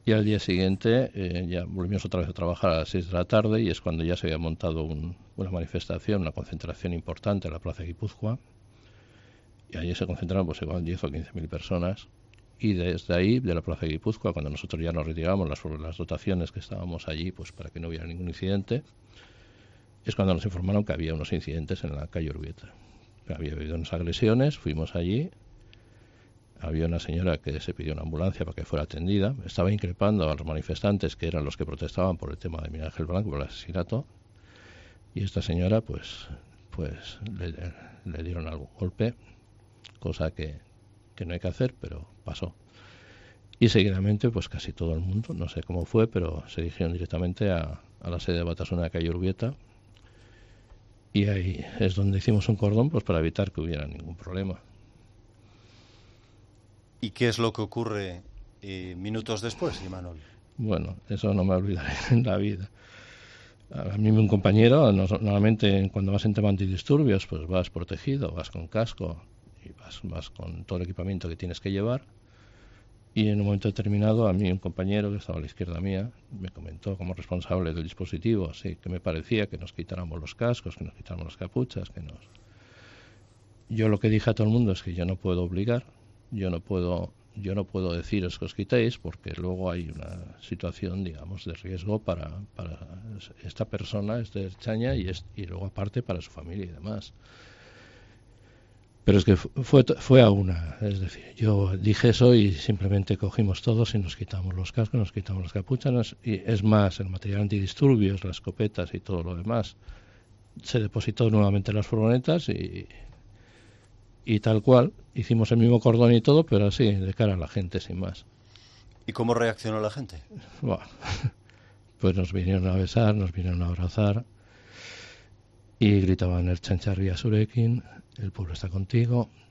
Y al día siguiente ya volvimos otra vez a trabajar a las 6 de la tarde y es cuando ya se había montado una manifestación, una concentración importante en la Plaza de Guipúzcoa. Y allí se concentraron pues igual 10 o 15 mil personas. Y desde ahí, de la Plaza de Guipúzcoa, cuando nosotros ya nos retiramos las dotaciones que estábamos allí, pues para que no hubiera ningún incidente, es cuando nos informaron que había unos incidentes en la calle Urbieta. Había habido unas agresiones, fuimos allí, había una señora que se pidió una ambulancia para que fuera atendida, estaba increpando a los manifestantes que eran los que protestaban por el tema de Miguel Ángel Blanco, por el asesinato, y esta señora pues le dieron algún golpe, cosa que no hay que hacer, pero pasó. Y seguidamente, pues casi todo el mundo, no sé cómo fue, pero se dirigieron directamente a la sede de Batasuna de calle Urbieta, y ahí es donde hicimos un cordón pues para evitar que hubiera ningún problema. ¿Y qué es lo que ocurre minutos después, Imanol? Bueno, eso no me olvidaré en la vida. A mí un compañero, normalmente cuando vas en tema antidisturbios, pues vas protegido, vas con casco y vas con todo el equipamiento que tienes que llevar. Y en un momento determinado a mí un compañero que estaba a la izquierda mía me comentó como responsable del dispositivo, así que me parecía que nos quitáramos los cascos, que nos quitáramos las capuchas, que nos... Yo lo que dije a todo el mundo es que yo no puedo obligar, yo no puedo deciros que os quitéis porque luego hay una situación, digamos, de riesgo para esta persona, este Erchaña, y luego aparte para su familia y demás. Pero es que fue a una, es decir, yo dije eso y simplemente cogimos todos y nos quitamos los cascos, nos quitamos las capuchas, y es más, el material antidisturbios, las escopetas y todo lo demás, se depositó nuevamente en las furgonetas y tal cual, hicimos el mismo cordón y todo, pero así, de cara a la gente, sin más. ¿Y cómo reaccionó la gente? Buah. Pues nos vinieron a besar, nos vinieron a abrazar y gritaban el Chancharria Surekin, el pueblo está contigo.